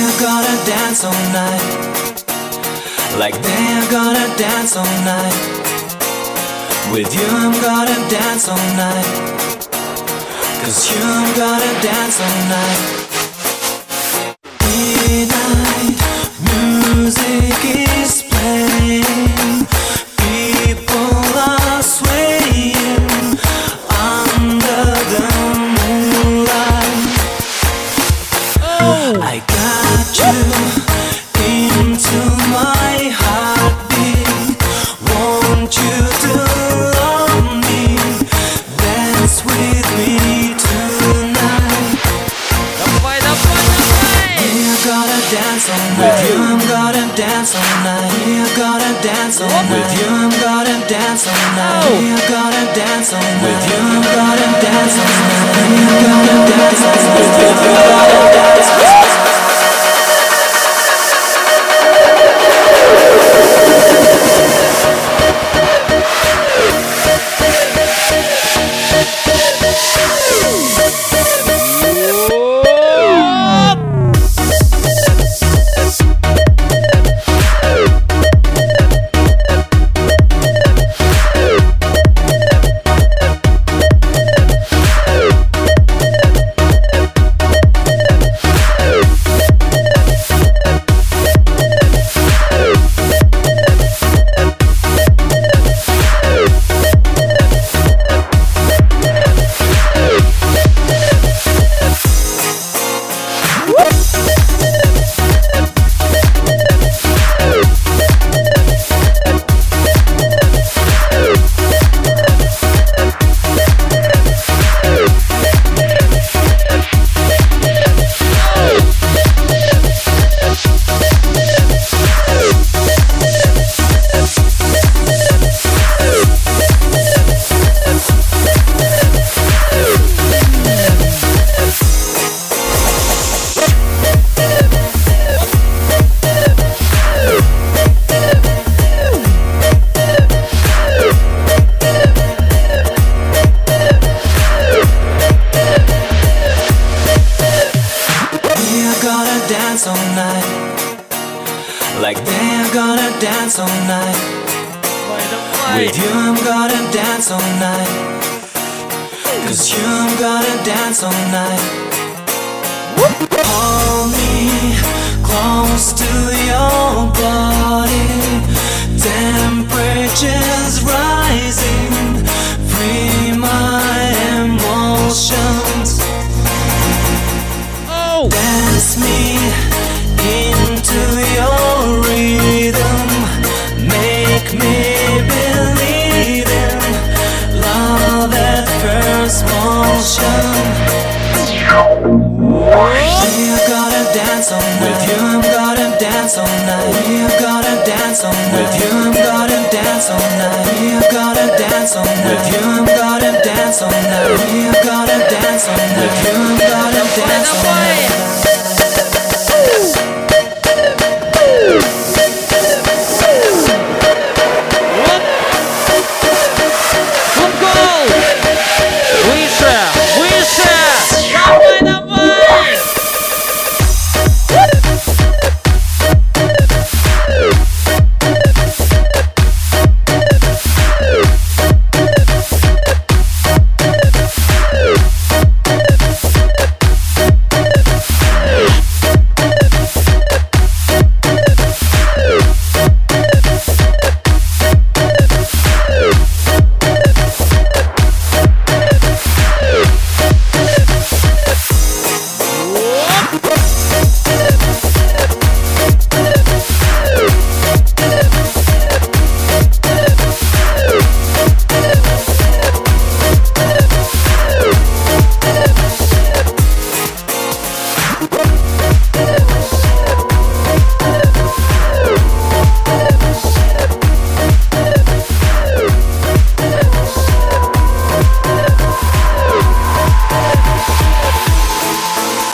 are gonna dance all night. Like they are gonna dance all night. With you I'm gonna dance all night. 'Cause you I'm gonna dance all night. Midnight music is playing. People are swaying under the moonlight. I got you into my heartbeat. Want you to love me, dance with me tonight. Давай, давай, давай! We are gonna dance all night. With you I'm gonna dance all night. We are gonna dance all night. With you I'm gonna dance all night. We are gonna dance all night. With you I'm gonna dance all night. We are gonna dance all night. With you I'm gonna dance all night. Dance all night. Like they are gonna dance all night. With you I'm gonna dance all night. 'Cause you I'm gonna dance all night. Hold me close to your body. Temperature's rising. Free my emotions. Dance me into your rhythm. Make me believe in love at first motion. We are gonna dance all night. With you I'm gonna dance all night. We are gonna dance all night. With you I'm gonna dance all night. We are gonna dance all night. With you I'm gonna dance all night. We are gonna dance all night. With you I'm gonna dance all night.